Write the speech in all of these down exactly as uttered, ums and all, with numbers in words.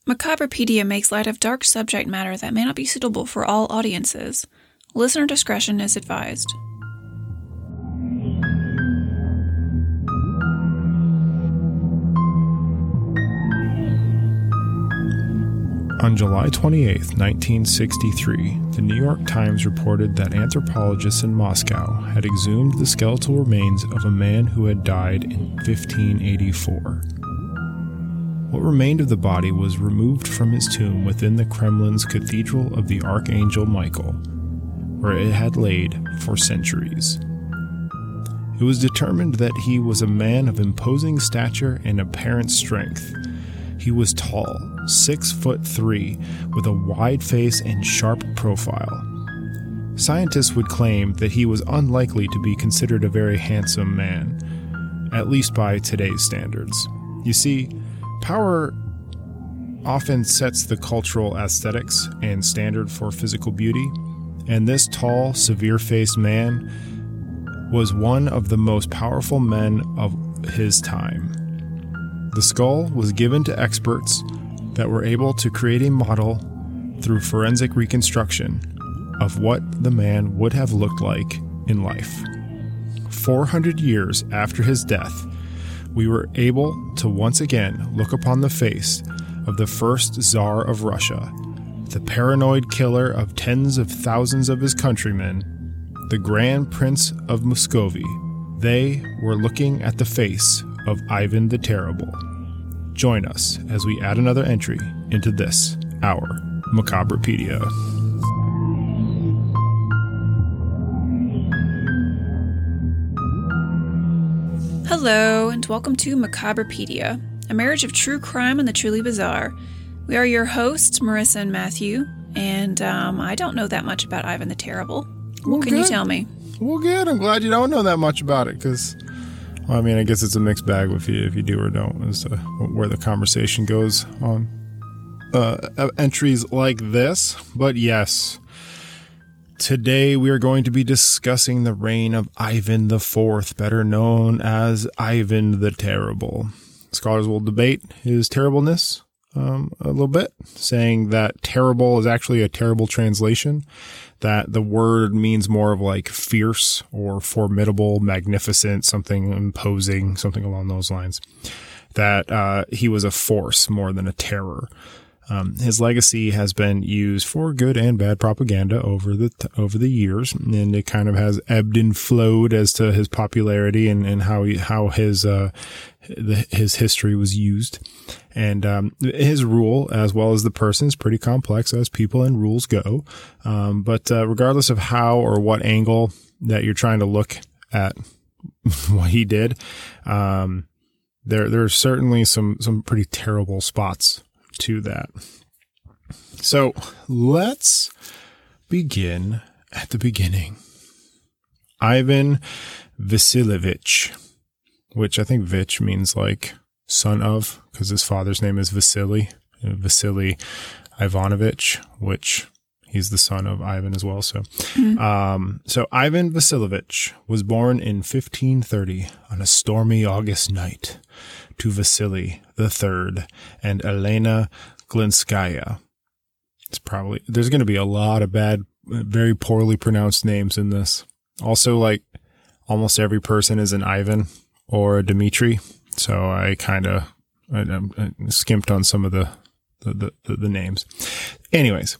Macabrepedia makes light of dark subject matter that may not be suitable for all audiences. Listener discretion is advised. On July twenty-eighth, nineteen sixty-three, the New York Times reported that anthropologists in Moscow had exhumed the skeletal remains of a man who had died in fifteen eighty-four. What remained of the body was removed from his tomb within the Kremlin's Cathedral of the Archangel Michael, where it had laid for centuries. It was determined that he was a man of imposing stature and apparent strength. He was tall, six foot three, with a wide face and sharp profile. Scientists would claim that he was unlikely to be considered a very handsome man, at least by today's standards. You see, power often sets the cultural aesthetics and standard for physical beauty, and this tall, severe-faced man was one of the most powerful men of his time. The skull was given to experts that were able to create a model through forensic reconstruction of what the man would have looked like in life. four hundred years after his death, we were able to once again look upon the face of the first Tsar of Russia, the paranoid killer of tens of thousands of his countrymen, the Grand Prince of Muscovy. They were looking at the face of Ivan the Terrible. Join us as we add another entry into this, our Macabrepedia. Hello, and welcome to Macabrepedia, a marriage of true crime and the truly bizarre. We are your hosts, Marissa and Matthew, and um, I don't know that much about Ivan the Terrible. What Well, can good. you tell me? Well, good. I'm glad you don't know that much about it, because, well, I mean, I guess it's a mixed bag if you, if you do or don't, as to where the conversation goes on uh, entries like this. But yes, today we are going to be discussing the reign of Ivan the Fourth, better known as Ivan the Terrible. Scholars will debate his terribleness um, a little bit, saying that terrible is actually a terrible translation, that the word means more of like fierce or formidable, magnificent, something imposing, something along those lines, that uh, he was a force more than a terror. Um, his legacy has been used for good and bad propaganda over the t- over the years, and it kind of has ebbed and flowed as to his popularity and, and how he, how his uh, the, his history was used. And um, his rule, as well as the person, is pretty complex as people and rules go. Um, but uh, regardless of how or what angle that you're trying to look at what he did, um, there there are certainly some some pretty terrible spots to that. So let's begin at the beginning. Ivan Vasilievich, which I think Vich means like son of, because his father's name is Vasily, Vasily Ivanovich, which he's the son of Ivan as well. So, mm-hmm. um, so Ivan Vasilievich was born in fifteen thirty on a stormy August night to Vasily the Third and Elena Glinskaya. It's probably, there's going to be a lot of bad, very poorly pronounced names in this. Also, like almost every person is an Ivan or a Dmitri. So I kind of I, I skimped on some of the the, the the names. Anyways,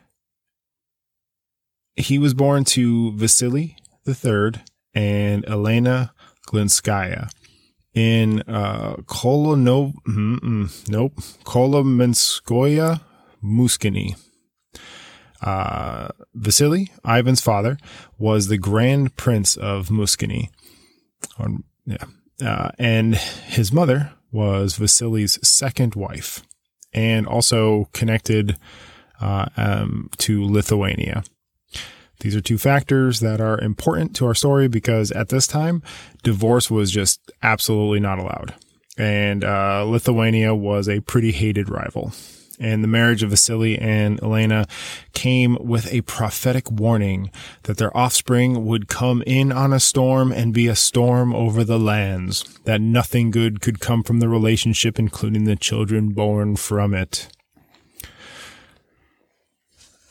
he was born to Vasily the Third and Elena Glinskaya in uh, Kolonov, mm, nope, Kolomenskoye Muskini. Uh, Vasily, Ivan's father, was the Grand Prince of Muskini. Or, yeah. Uh, and his mother was Vasily's second wife, and also connected uh, um, to Lithuania. These are two factors that are important to our story because at this time, divorce was just absolutely not allowed. And uh, Lithuania was a pretty hated rival. And the marriage of Vasily and Elena came with a prophetic warning that their offspring would come in on a storm and be a storm over the lands, that nothing good could come from the relationship, including the children born from it.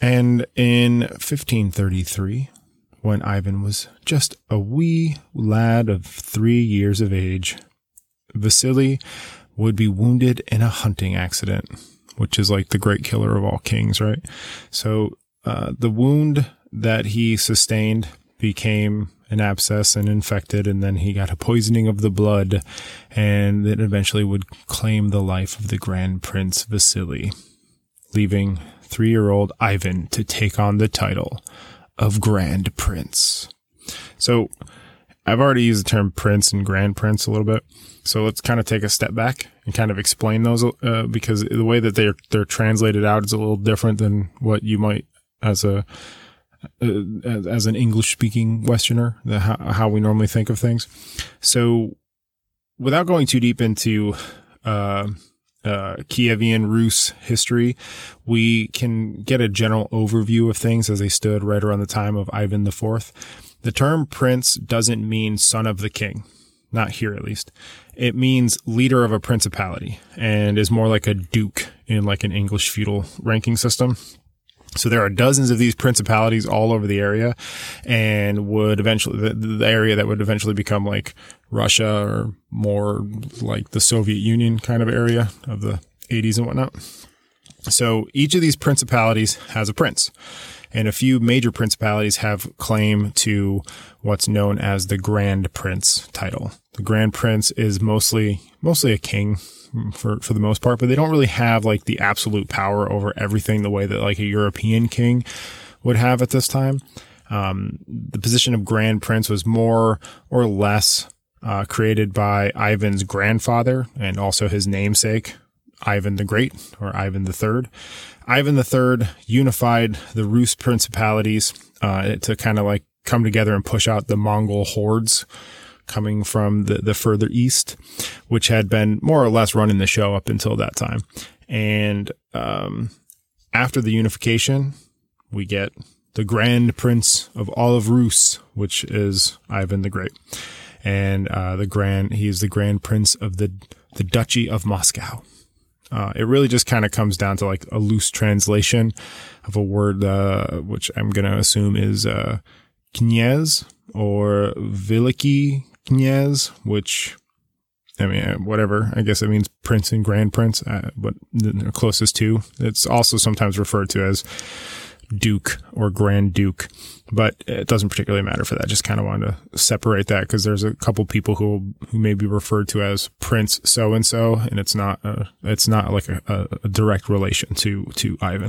And in fifteen thirty-three, when Ivan was just a wee lad of three years of age, Vasily would be wounded in a hunting accident, which is like the great killer of all kings, right? So uh, the wound that he sustained became an abscess and infected, and then he got a poisoning of the blood, and it eventually would claim the life of the Grand Prince Vasily, leaving three-year-old Ivan to take on the title of Grand Prince. So I've already used the term prince and Grand Prince a little bit. So let's kind of take a step back and kind of explain those, uh, because the way that they're, they're translated out is a little different than what you might as a, uh, as, as an English speaking Westerner, the, how, how we normally think of things. So without going too deep into, uh, Uh, Kievan Rus history, we can get a general overview of things as they stood right around the time of Ivan the Fourth. The term prince doesn't mean son of the king, not here at least. It means leader of a principality and is more like a duke in like an English feudal ranking system. So there are dozens of these principalities all over the area, and would eventually, the, the area that would eventually become like Russia or more like the Soviet Union kind of area of the eighties and whatnot. So each of these principalities has a prince, and a few major principalities have claim to what's known as the Grand Prince title. The Grand Prince is mostly, mostly a king for, for the most part, but they don't really have like the absolute power over everything the way that like a European king would have at this time. Um, the position of Grand Prince was more or less uh, created by Ivan's grandfather and also his namesake, Ivan the Great, or Ivan the Third. Ivan the Third unified the Rus principalities uh, to kind of like come together and push out the Mongol hordes coming from the, the further east, which had been more or less running the show up until that time. And um, after the unification, we get the Grand Prince of all of Rus, which is Ivan the Great. And uh, the grand, he's the Grand Prince of the the Duchy of Moscow. Uh, it really just kind of comes down to like a loose translation of a word, uh, which I'm going to assume is uh, knyaz or veliki knyaz, which, I mean, whatever. I guess it means prince and grand prince, uh, but the closest to. It's also sometimes referred to as duke or grand duke, but it doesn't particularly matter for that. Just kind of wanted to separate that because there's a couple people who who may be referred to as prince so and so, and it's not a, it's not like a, a direct relation to to Ivan.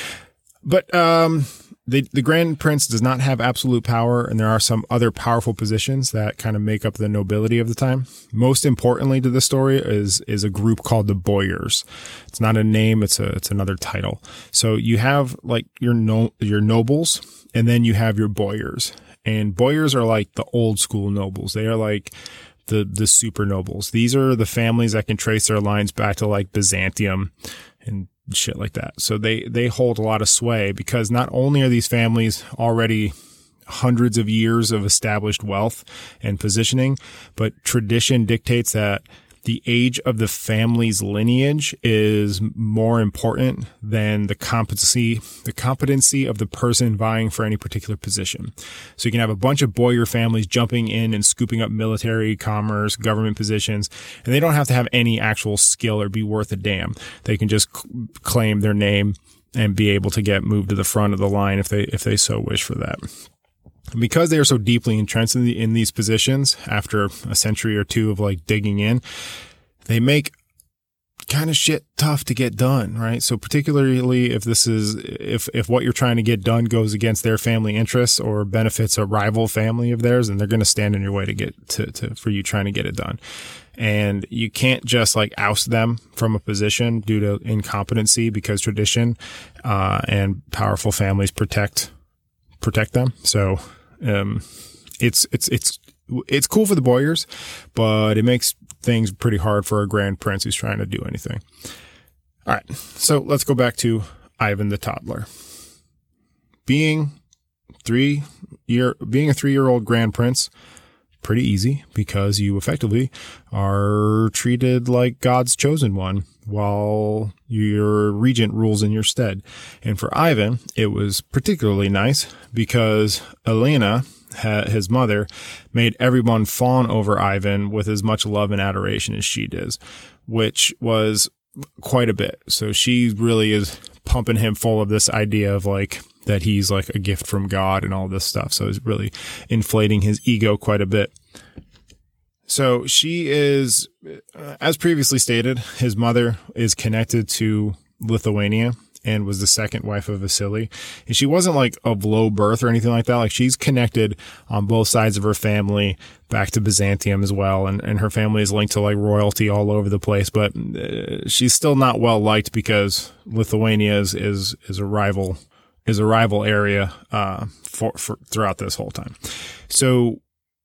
But um, the the Grand Prince does not have absolute power, and there are some other powerful positions that kind of make up the nobility of the time. Most importantly to the story is is a group called the Boyars. It's not a name; it's a it's another title. So you have like your no your nobles, and then you have your boyars. And boyars are like the old school nobles. They are like the the super nobles. These are the families that can trace their lines back to like Byzantium and shit like that. So they, they hold a lot of sway because not only are these families already hundreds of years of established wealth and positioning, but tradition dictates that the age of the family's lineage is more important than the competency, the competency of the person vying for any particular position. So you can have a bunch of boyar families jumping in and scooping up military, commerce, government positions, and they don't have to have any actual skill or be worth a damn. They can just c- claim their name and be able to get moved to the front of the line if they, if they so wish for that. Because they are so deeply entrenched in, the, in these positions after a century or two of like digging in, they make kind of shit tough to get done, right? So particularly if this is, if, if what you're trying to get done goes against their family interests or benefits a rival family of theirs, then they're going to stand in your way to get to, to, for you trying to get it done. And you can't just like oust them from a position due to incompetency because tradition, uh, and powerful families protect, protect them. So, Um, it's, it's, it's, it's cool for the boyars, but it makes things pretty hard for a grand prince who's trying to do anything. All right. So let's go back to Ivan the toddler. Being three year, being a three year old grand prince pretty easy because you effectively are treated like God's chosen one while your regent rules in your stead. And for Ivan, it was particularly nice because Elena, his mother, made everyone fawn over Ivan with as much love and adoration as she did, which was quite a bit. So she really is pumping him full of this idea of like that he's like a gift from God and all this stuff. So it's really inflating his ego quite a bit. So she is, as previously stated, his mother is connected to Lithuania and was the second wife of Vasily. And she wasn't like of low birth or anything like that. Like she's connected on both sides of her family back to Byzantium as well. And, and her family is linked to like royalty all over the place, but uh, she's still not well liked because Lithuania is, is, is a rival, is a rival area, uh, for, for throughout this whole time. So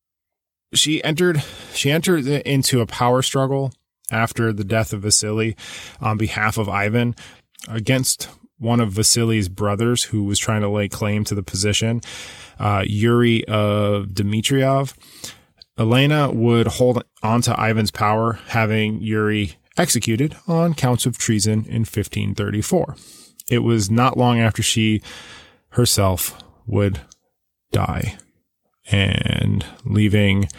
she entered, she entered into a power struggle after the death of Vasily on behalf of Ivan against one of Vasily's brothers who was trying to lay claim to the position, uh, Yuri of Dmitriev. Elena would hold on to Ivan's power, having Yuri executed on counts of treason in fifteen thirty-four. It was not long after she herself would die, and leaving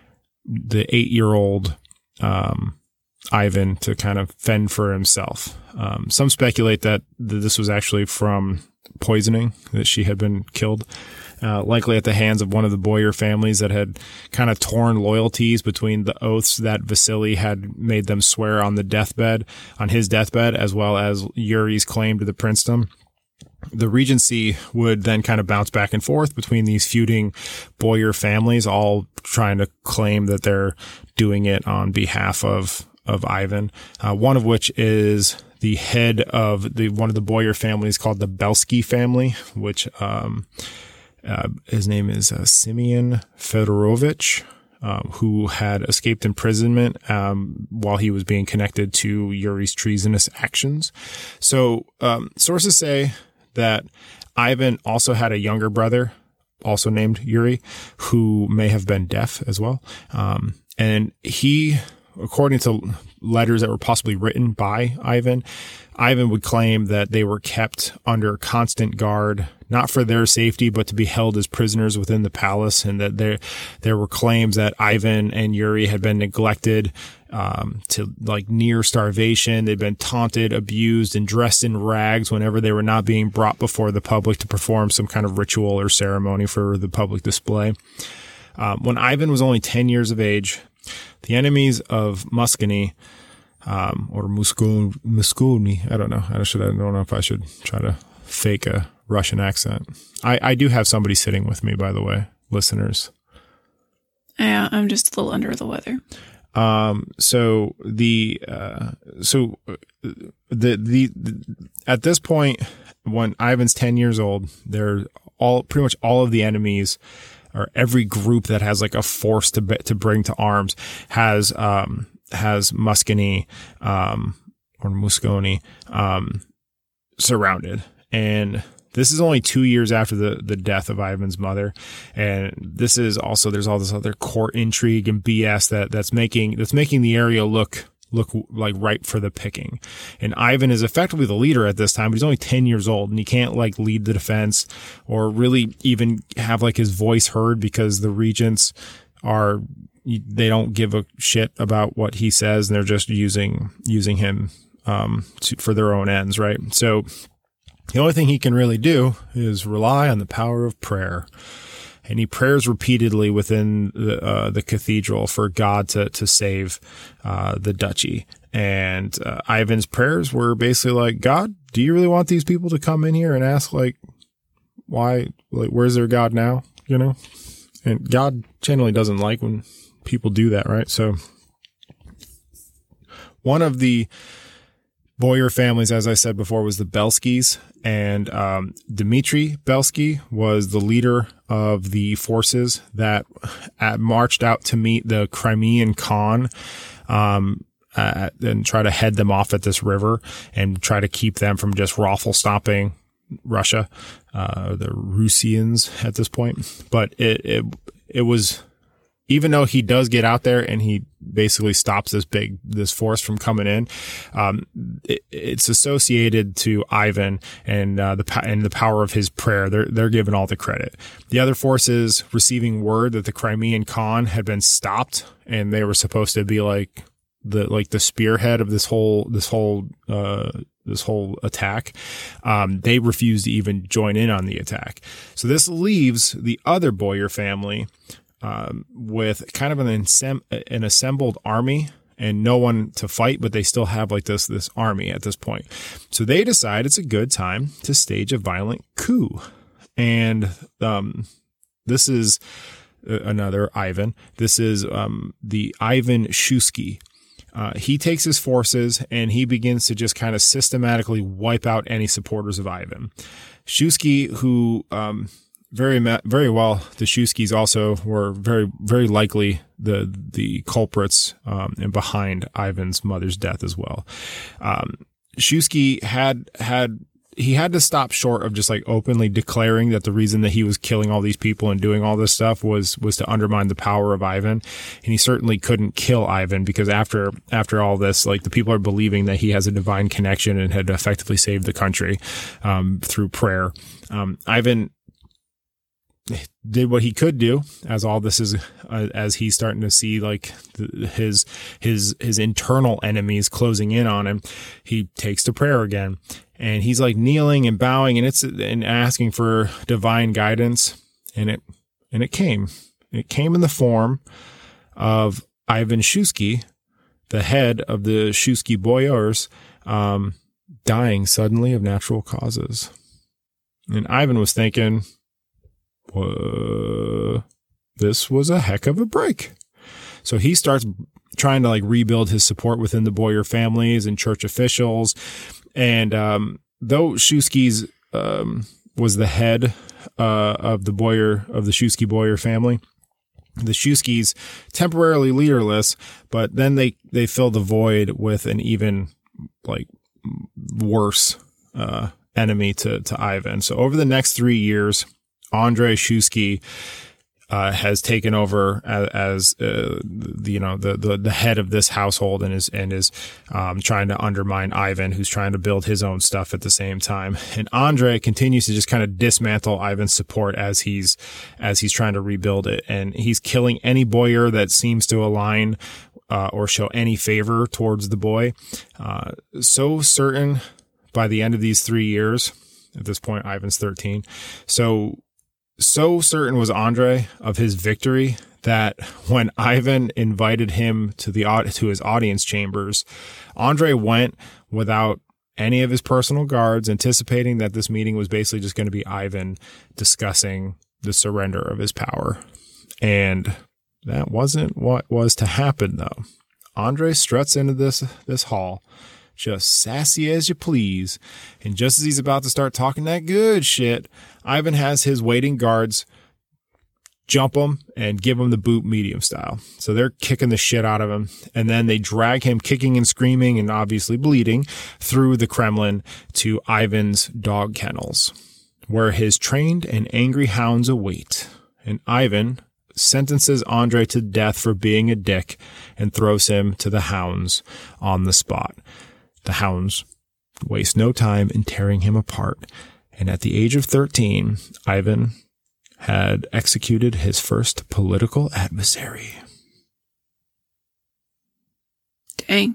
the eight-year-old um, Ivan to kind of fend for himself. Um, some speculate that th- this was actually from poisoning, that she had been killed, uh, likely at the hands of one of the Boyar families that had kind of torn loyalties between the oaths that Vasily had made them swear on the deathbed, on his deathbed, as well as Yuri's claim to the princedom. The regency would then kind of bounce back and forth between these feuding Boyar families, all trying to claim that they're doing it on behalf of of Ivan, uh, one of which is the head of the one of the Boyar families called the Belsky family, which um, uh, his name is uh, Simeon Fedorovich, um, who had escaped imprisonment um, while he was being connected to Yuri's treasonous actions. So um, sources say that Ivan also had a younger brother, also named Yuri, who may have been deaf as well, um, and he, according to letters that were possibly written by Ivan, Ivan would claim that they were kept under constant guard, not for their safety, but to be held as prisoners within the palace, and that there there were claims that Ivan and Yuri had been neglected um, to like near starvation. They'd been taunted, abused, and dressed in rags whenever they were not being brought before the public to perform some kind of ritual or ceremony for the public display. Um, when Ivan was only ten years of age, the enemies of Muscony, um, or Musconi, Musconi, I don't know. I should, I don't know if I should try to fake a Russian accent. I, I do have somebody sitting with me, by the way, listeners. Yeah, I'm just a little under the weather. Um, so the, uh, so the, the, the, at this point, when Ivan's ten years old, they're all, pretty much all of the enemies, or every group that has like a force to to bring to arms has um has Muscony um or Musconi um surrounded. And this is only two years after the the death of Ivan's mother, and this is also, there's all this other court intrigue and B S that that's making that's making the area look look like ripe for the picking. And Ivan is effectively the leader at this time, but he's only ten years old, and he can't like lead the defense or really even have like his voice heard because the regents are, they don't give a shit about what he says, and they're just using, using him, um, to, for their own ends. Right. So the only thing he can really do is rely on the power of prayer. And he prays repeatedly within the, uh, the cathedral for God to, to save, uh, the duchy. And, uh, Ivan's prayers were basically like, God, do you really want these people to come in here and ask, like, why, like, where's their God now? You know? And God generally doesn't like when people do that, right? So one of the Boyar families, as I said before, was the Belskys, and um, Dmitry Belsky was the leader of the forces that at, marched out to meet the Crimean Khan, um, uh, and try to head them off at this river and try to keep them from just raffle stopping Russia, uh, the Russians at this point. But it, it, it was even though he does get out there and he basically stops this big, this force from coming in, um, it, it's associated to Ivan and, uh, the, and the power of his prayer. They're, they're given all the credit. The other forces receiving word that the Crimean Khan had been stopped and they were supposed to be like the, like the spearhead of this whole, this whole, uh, this whole attack. Um, they refused to even join in on the attack. So this leaves the other Boyar family, Um, with kind of an, ensem- an assembled army and no one to fight, but they still have like this, this army at this point. So they decide it's a good time to stage a violent coup. And, um, this is another Ivan. This is, um, the Ivan Shusky. Uh, he takes his forces and he begins to just kind of systematically wipe out any supporters of Ivan. Shusky, who, um, Very, very well. The Shuskis also were very, very likely the, the culprits, um, and behind Ivan's mother's death as well. Um, Shusky had, had, he had to stop short of just like openly declaring that the reason that he was killing all these people and doing all this stuff was, was to undermine the power of Ivan. And he certainly couldn't kill Ivan because after, after all this, like the people are believing that he has a divine connection and had effectively saved the country, um, through prayer. Um, Ivan did what he could do as all this is, uh, as he's starting to see like the, his, his, his internal enemies closing in on him. He takes to prayer again and he's like kneeling and bowing and it's, and asking for divine guidance. And it, and it came, it came in the form of Ivan Shusky, the head of the Shusky Boyars, um, dying suddenly of natural causes. And Ivan was thinking, Uh, this was a heck of a break. So he starts trying to like rebuild his support within the Boyar families and church officials. And, um, though Shusky's, um, was the head, uh, of the Boyar, of the Shusky Boyar family, the Shuskys temporarily leaderless, but then they, they fill the void with an even like worse, uh, enemy to, to Ivan. So over the next three years, Andrei Shusky, uh, has taken over as, as uh, the, you know, the, the, the head of this household and is, and is, um, trying to undermine Ivan, who's trying to build his own stuff at the same time. And Andrei continues to just kind of dismantle Ivan's support as he's, as he's trying to rebuild it. And he's killing any Boyar that seems to align, uh, or show any favor towards the boy. Uh, so certain by the end of these three years, at this point, Ivan's thirteen. So, So certain was Andrei of his victory that when Ivan invited him to the to his audience chambers, Andrei went without any of his personal guards, anticipating that this meeting was basically just going to be Ivan discussing the surrender of his power. And that wasn't what was to happen, though. Andrei struts into this this hall, just sassy as you please. And just as he's about to start talking that good shit, Ivan has his waiting guards jump him and give him the boot medium style. So they're kicking the shit out of him. And then they drag him kicking and screaming and obviously bleeding through the Kremlin to Ivan's dog kennels, where his trained and angry hounds await. And Ivan sentences Andrei to death for being a dick and throws him to the hounds on the spot. The hounds waste no time in tearing him apart. And at the age of thirteen, Ivan had executed his first political adversary. Dang.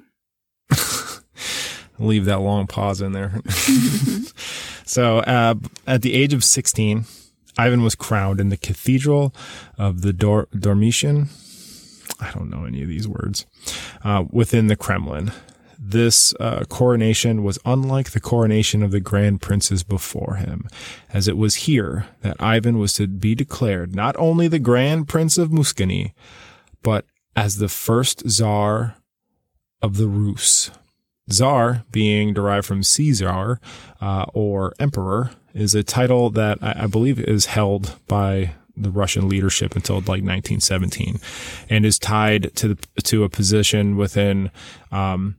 Leave that long pause in there. So uh, at the age of sixteen, Ivan was crowned in the Cathedral of the Dor- Dormitian. I don't know any of these words. Uh, within the Kremlin. This uh, coronation was unlike the coronation of the grand princes before him, as it was here that Ivan was to be declared not only the Grand Prince of Muscony, but as the first Tsar of the Rus. Tsar, being derived from Caesar, uh, or emperor, is a title that I, I believe is held by the Russian leadership until like nineteen seventeen, and is tied to the, to a position within um,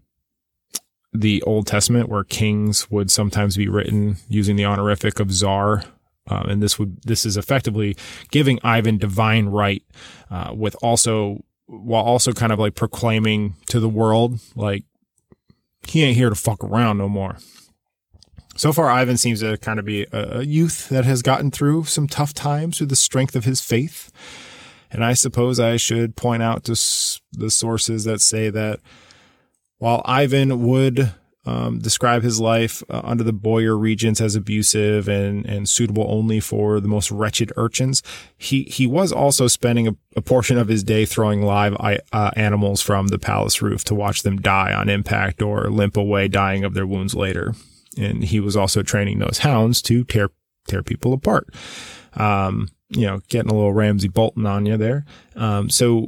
the Old Testament, where kings would sometimes be written using the honorific of Tsar Um, and this would this is effectively giving Ivan divine right, uh, with also while also kind of like proclaiming to the world, like, he ain't here to fuck around no more. So far, Ivan seems to kind of be a, a youth that has gotten through some tough times through the strength of his faith. And I suppose I should point out to s- the sources that say that while Ivan would um, describe his life uh, under the boyar regents as abusive and, and suitable only for the most wretched urchins, he, he was also spending a, a portion of his day throwing live uh, animals from the palace roof to watch them die on impact or limp away, dying of their wounds later. And he was also training those hounds to tear tear people apart. Um, you know, getting a little Ramsay Bolton on you there. Um, so,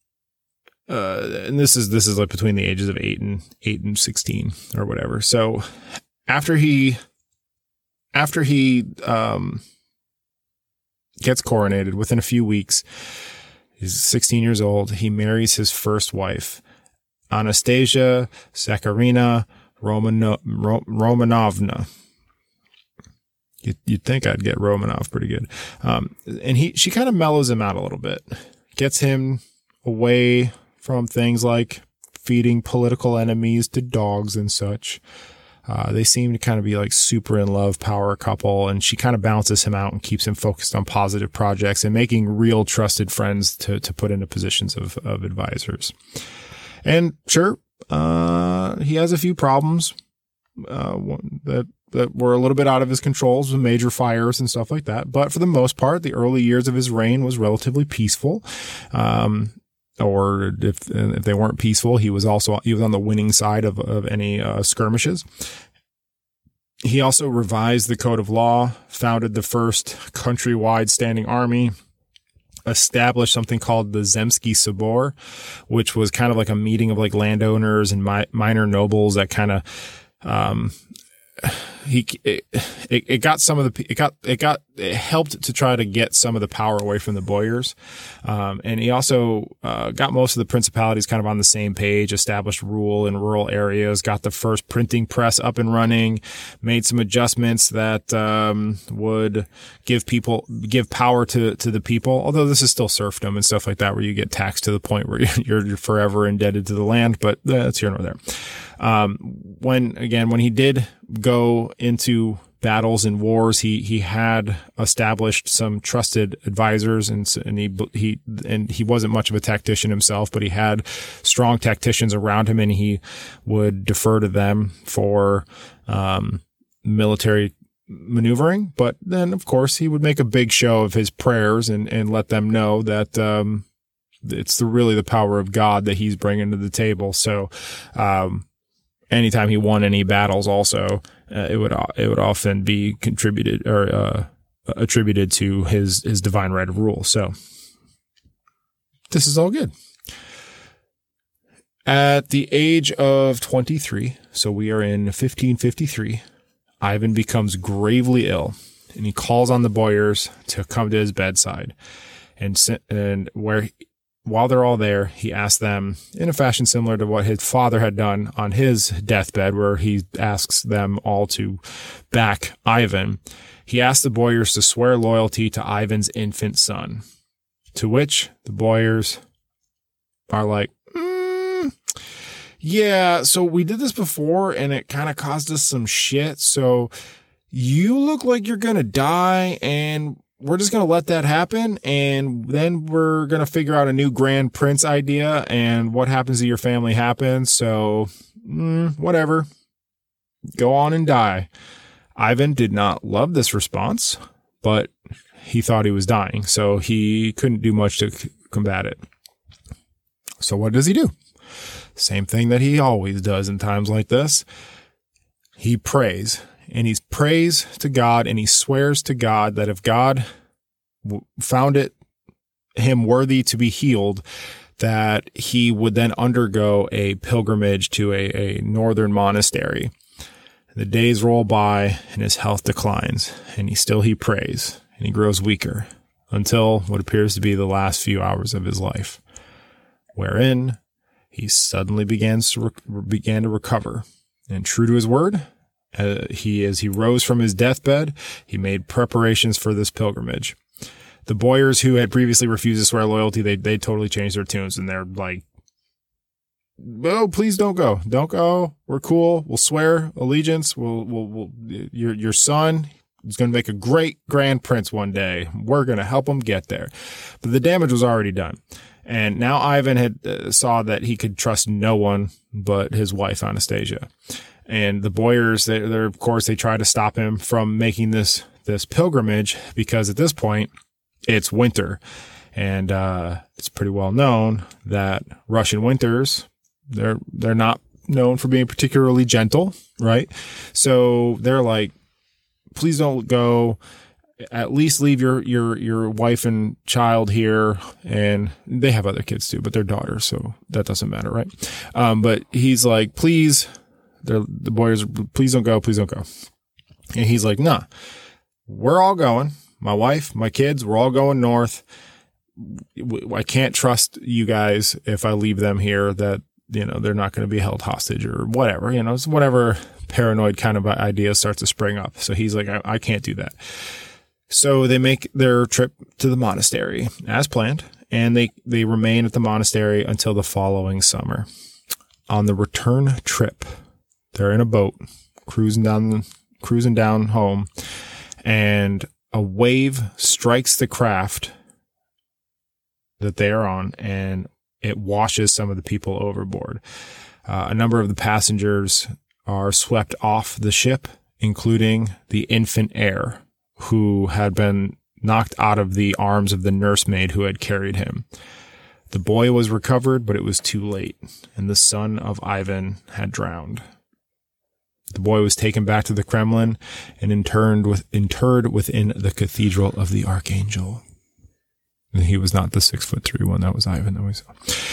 uh, and this is, this is like between the ages of eight and eight and sixteen or whatever. So after he, after he, um, gets coronated within a few weeks, he's sixteen years old. He marries his first wife, Anastasia Zakharina Romano- Ro- Romanovna. You'd, you'd think I'd get Romanov pretty good. Um, and he, she kind of mellows him out a little bit, gets him away from things like feeding political enemies to dogs and such. Uh, they seem to kind of be like super in love power couple, and she kind of balances him out and keeps him focused on positive projects and making real trusted friends to, to put into positions of, of advisors. And sure, uh, he has a few problems, uh, one, that, that were a little bit out of his controls with major fires and stuff like that. But for the most part, the early years of his reign was relatively peaceful. Um, or if, if they weren't peaceful, he was also, he was on the winning side of, of any, uh, skirmishes. He also revised the code of law, founded the first countrywide standing army, established something called the Zemsky Sobor, which was kind of like a meeting of like landowners and mi- minor nobles that kind of, um, he, it, it got some of the, it got, it got, it helped to try to get some of the power away from the boyars. Um, and he also, uh, got most of the principalities kind of on the same page, established rule in rural areas, got the first printing press up and running, made some adjustments that, um, would give people, give power to, to the people. Although this is still serfdom and stuff like that, where you get taxed to the point where you're, you're forever indebted to the land, but that's here nor there. Um, when, again, when he did go into battles and wars, he, he had established some trusted advisors, and, and he, he, and he wasn't much of a tactician himself, but he had strong tacticians around him, and he would defer to them for, um, military maneuvering. But then, of course, he would make a big show of his prayers and, and let them know that, um, it's the, really the power of God that he's bringing to the table. So, um, anytime he won any battles also, uh, it would, it would often be contributed or, uh, attributed to his, his divine right of rule. So this is all good. At the age of twenty-three, so we are in fifteen fifty-three, Ivan becomes gravely ill, and he calls on the boyars to come to his bedside. And, and where, while they're all there, he asks them in a fashion similar to what his father had done on his deathbed, where he asks them all to back Ivan. He asks the boyars to swear loyalty to Ivan's infant son, to which the boyars are like, mm, yeah, so we did this before and it kind of caused us some shit. So you look like you're going to die, and we're just going to let that happen, and then we're going to figure out a new grand prince idea, and what happens to your family happens. So, mm, whatever. Go on and die. Ivan did not love this response, but he thought he was dying, so he couldn't do much to c- combat it. So what does he do? Same thing that he always does in times like this. He prays. And he prays to God, and he swears to God that if God found it him worthy to be healed, that he would then undergo a pilgrimage to a, a northern monastery. The days roll by and his health declines, and he still he prays, and he grows weaker until what appears to be the last few hours of his life, wherein he suddenly begins to re- began to recover, and true to his word, Uh, he, as he rose from his deathbed, he made preparations for this pilgrimage. The Boyers, who had previously refused to swear loyalty, they they totally changed their tunes, and they're like, "Oh, please don't go, don't go. We're cool. We'll swear allegiance. We'll we'll, we'll your your son is going to make a great grand prince one day. We're going to help him get there." But the damage was already done, and now Ivan had uh, saw that he could trust no one but his wife Anastasia. And the Boyers, they, they're of course they try to stop him from making this this pilgrimage, because at this point it's winter, and uh, it's pretty well known that Russian winters, they're they're not known for being particularly gentle, right? So they're like, please don't go. At least leave your your your wife and child here, and they have other kids too, but they're daughters, so that doesn't matter, right? Um, but he's like, please, they're, the Boyers, please don't go, please don't go. And he's like, nah, we're all going. My wife, my kids, we're all going north. I can't trust you guys if I leave them here, that, you know, they're not going to be held hostage or whatever, you know, it's whatever paranoid kind of idea starts to spring up. So he's like, I, I can't do that. So they make their trip to the monastery as planned, and they, they remain at the monastery until the following summer. On the return trip, they're in a boat cruising down, cruising down home, and a wave strikes the craft that they are on, and it washes some of the people overboard. Uh, a number of the passengers are swept off the ship, including the infant heir, who had been knocked out of the arms of the nursemaid who had carried him. The boy was recovered, but it was too late, and the son of Ivan had drowned. The boy was taken back to the Kremlin and interred, with, interred within the Cathedral of the Archangel. And he was not the six foot three one. That was Ivan that we saw.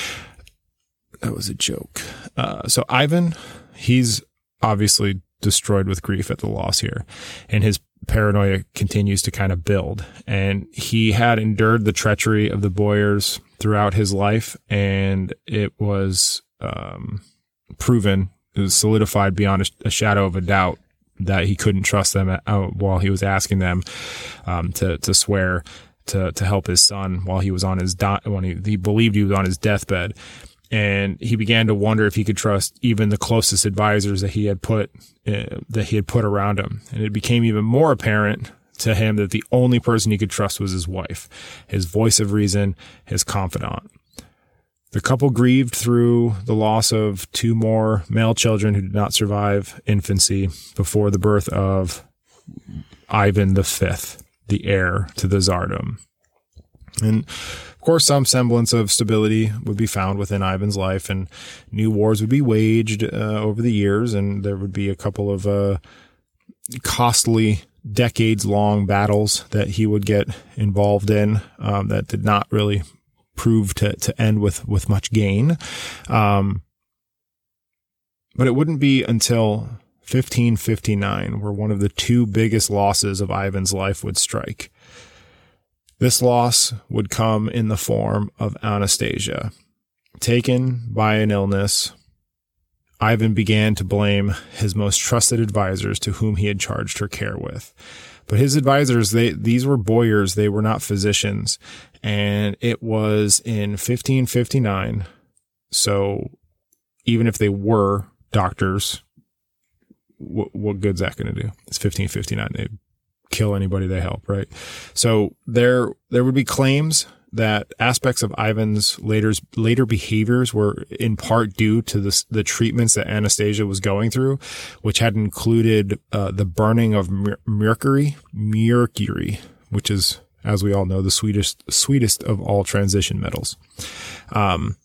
That was a joke. Uh, so Ivan, he's obviously destroyed with grief at the loss here, and his paranoia continues to kind of build. And he had endured the treachery of the Boyers throughout his life, and it was um, proven, it was solidified beyond a, a shadow of a doubt that he couldn't trust them at, uh, while he was asking them um, to to swear to to help his son while he was on his di- when he, he believed he was on his deathbed. And he began to wonder if he could trust even the closest advisors that he had put uh, that he had put around him. And it became even more apparent to him that the only person he could trust was his wife, his voice of reason, his confidant. The couple grieved through the loss of two more male children who did not survive infancy before the birth of Ivan the Fifth, the heir to the Tsardom. And of course, some semblance of stability would be found within Ivan's life, and new wars would be waged uh, over the years, and there would be a couple of uh, costly, decades-long battles that he would get involved in um, that did not really prove to, to end with, with much gain. Um, but it wouldn't be until fifteen fifty-nine where one of the two biggest losses of Ivan's life would strike. This loss would come in the form of Anastasia. Taken by an illness, Ivan began to blame his most trusted advisors to whom he had charged her care with. But his advisors, they these were Boyers, they were not physicians. And it was in fifteen fifty-nine, so even if they were doctors, what, what good's that going to do? It's fifteen fifty-nine. They'd kill anybody they help, right? So there there would be claims that aspects of Ivan's later later behaviors were in part due to the the treatments that Anastasia was going through, which had included uh, the burning of mer- mercury, mercury, which is, as we all know, the sweetest sweetest of all transition metals. Um,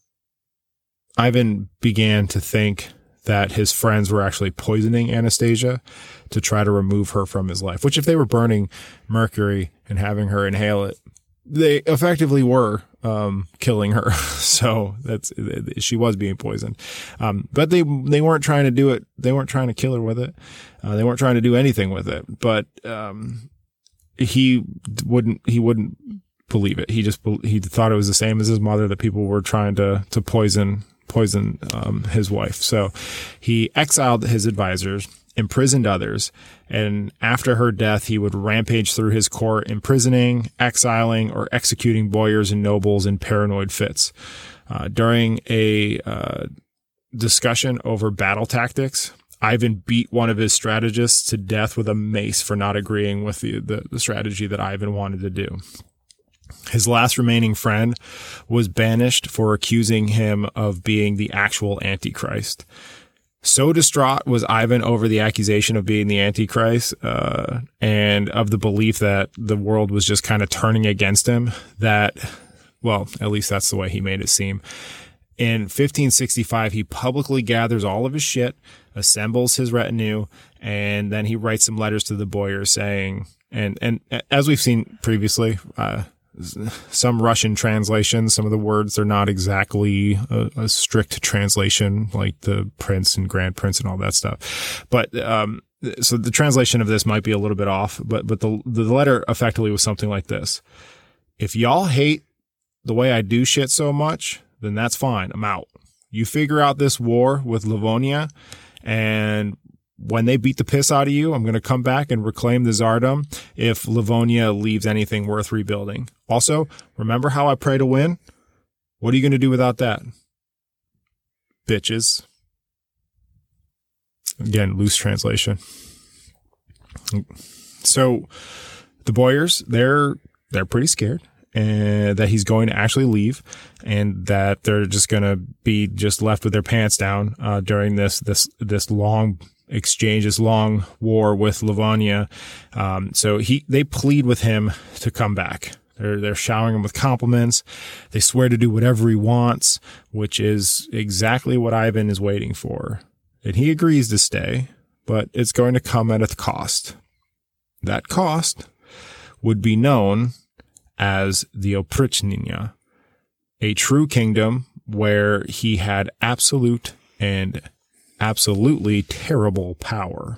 Ivan began to think that his friends were actually poisoning Anastasia to try to remove her from his life, which if they were burning mercury and having her inhale it, they effectively were um, killing her. So that's, she was being poisoned. Um, but they, they weren't trying to do it. They weren't trying to kill her with it. Uh, they weren't trying to do anything with it, but um, he wouldn't, he wouldn't believe it. He just, he thought it was the same as his mother, that people were trying to, to poison poison um, his wife. So he exiled his advisors, imprisoned others, and after her death, he would rampage through his court, imprisoning, exiling, or executing boyars and nobles in paranoid fits. Uh, during a uh, discussion over battle tactics, Ivan beat one of his strategists to death with a mace for not agreeing with the, the, the strategy that Ivan wanted to do. His last remaining friend was banished for accusing him of being the actual Antichrist. So distraught was Ivan over the accusation of being the Antichrist, uh, and of the belief that the world was just kind of turning against him, that, well, at least that's the way he made it seem. In fifteen sixty-five, he publicly gathers all of his shit, assembles his retinue, and then he writes some letters to the boyars saying, and, and as we've seen previously, uh, some Russian translations, some of the words are not exactly a, a strict translation, like the prince and grand prince and all that stuff. But, um, so the translation of this might be a little bit off, but, but the, the letter effectively was something like this. If y'all hate the way I do shit so much, then that's fine. I'm out. You figure out this war with Livonia, and when they beat the piss out of you, I'm going to come back and reclaim the Tsardom if Livonia leaves anything worth rebuilding. Also, remember how I pray to win? What are you going to do without that? Bitches. Again, loose translation. So the boyars, they're, they're pretty scared, and that he's going to actually leave, and that they're just going to be just left with their pants down, uh, during this, this, this long exchange, this long war with Livonia. Um, so he, they plead with him to come back. They're, they're showering him with compliments. They swear to do whatever he wants, which is exactly what Ivan is waiting for. And he agrees to stay, but it's going to come at a cost. That cost would be known as the Oprichnina, a true kingdom where he had absolute and absolutely terrible power.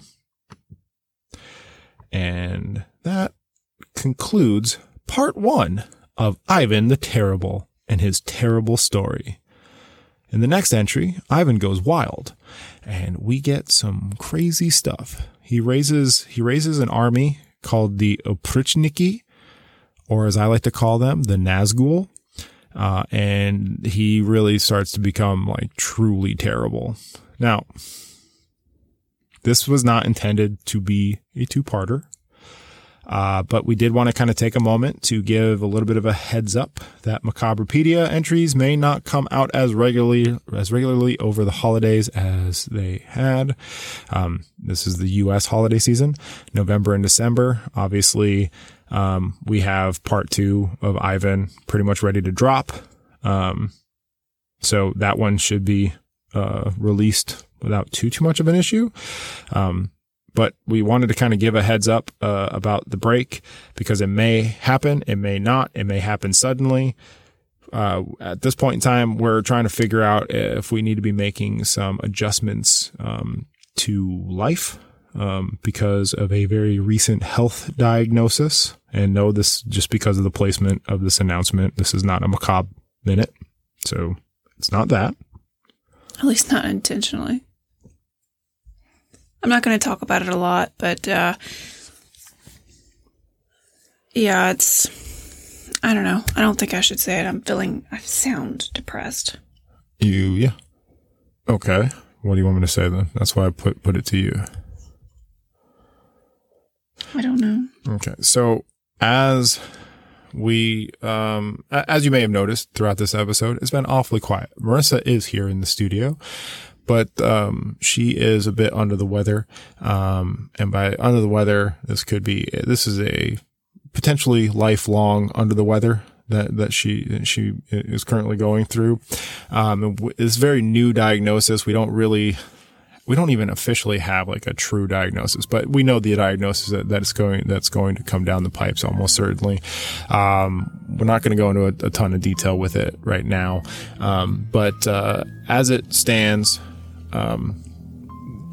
And that concludes part one of Ivan the Terrible and his terrible story. In the next entry, Ivan goes wild, and we get some crazy stuff. He raises, he raises an army called the Oprichniki, or as I like to call them, the Nazgul. Uh, and he really starts to become like truly terrible. Now, this was not intended to be a two-parter, uh, but we did want to kind of take a moment to give a little bit of a heads up that Macabropedia entries may not come out as regularly as regularly over the holidays as they had. Um, this is the U S holiday season, November and December. Obviously, um, we have part two of Ivan pretty much ready to drop. Um, so that one should be uh, released without too, too much of an issue. Um, but we wanted to kind of give a heads up, uh, about the break, because it may happen. It may not. It may happen suddenly. Uh, at this point in time, we're trying to figure out if we need to be making some adjustments, um, to life, um, because of a very recent health diagnosis. And no, this just because of the placement of this announcement. This is not a macabre minute. So it's not that. At least not intentionally. I'm not going to talk about it a lot, but uh, yeah, it's, I don't know. I don't think I should say it. I'm feeling, I sound depressed. You, yeah. Okay. What do you want me to say then? That's why I put, put it to you. I don't know. Okay. So as we, um, as you may have noticed throughout this episode, it's been awfully quiet. Marissa is here in the studio, but, um, she is a bit under the weather. Um, and by under the weather, this could be, this is a potentially lifelong under the weather that, that she, she is currently going through. Um, it's a very new diagnosis. We don't really, we don't even officially have like a true diagnosis, but we know the diagnosis that, that is going, that's going to come down the pipes almost certainly. Um, we're not going to go into a, a ton of detail with it right now. Um, but, uh, as it stands, um,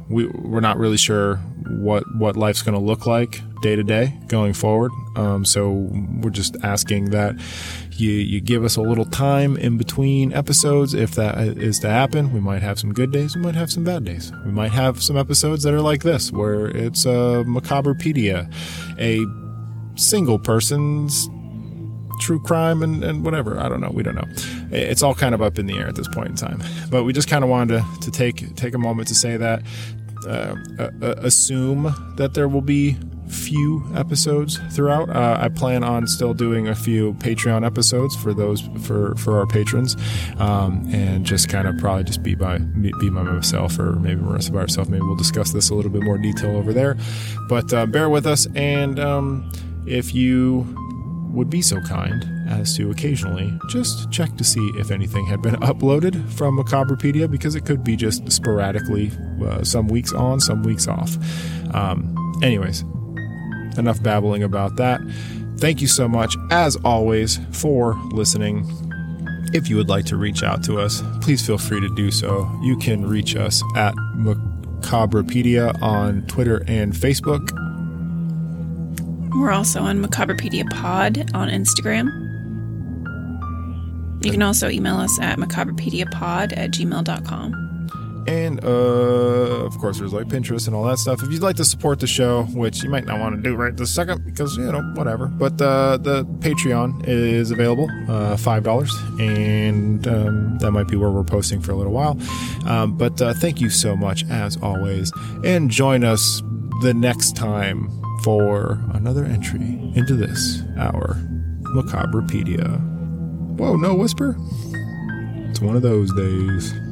we we're not really sure what what life's going to look like day to day going forward. Um, so we're just asking that you you give us a little time in between episodes. If that is to happen, we might have some good days, we might have some bad days. We might have some episodes that are like this, where it's a Macabrepedia, a single person's true crime and, and whatever. I don't know. We don't know. It's all kind of up in the air at this point in time. But we just kind of wanted to, to take take a moment to say that. Uh, uh, assume that there will be few episodes throughout. Uh, I plan on still doing a few Patreon episodes for those for, for our patrons, um, and just kind of probably just be by be by myself, or maybe Marissa by herself. Maybe we'll discuss this a little bit more detail over there. But uh, bear with us, and um, if you would be so kind as to occasionally just check to see if anything had been uploaded from Macabrepedia, because it could be just sporadically, uh, some weeks on, some weeks off. Um, anyways, enough babbling about that. Thank you so much, as always, for listening. If you would like to reach out to us, please feel free to do so. You can reach us at Macabrepedia on Twitter and Facebook. We're also on Macabrepedia Pod on Instagram. You can also email us at macabrepediapod at gmail dot com. And, uh, of course, there's like Pinterest and all that stuff. If you'd like to support the show, which you might not want to do right this second because, you know, whatever. But uh, the Patreon is available, uh, five dollars. And um, that might be where we're posting for a little while. Um, but uh, thank you so much, as always. And join us the next time for another entry into this, our Macabrepedia. Whoa, no whisper? It's one of those days.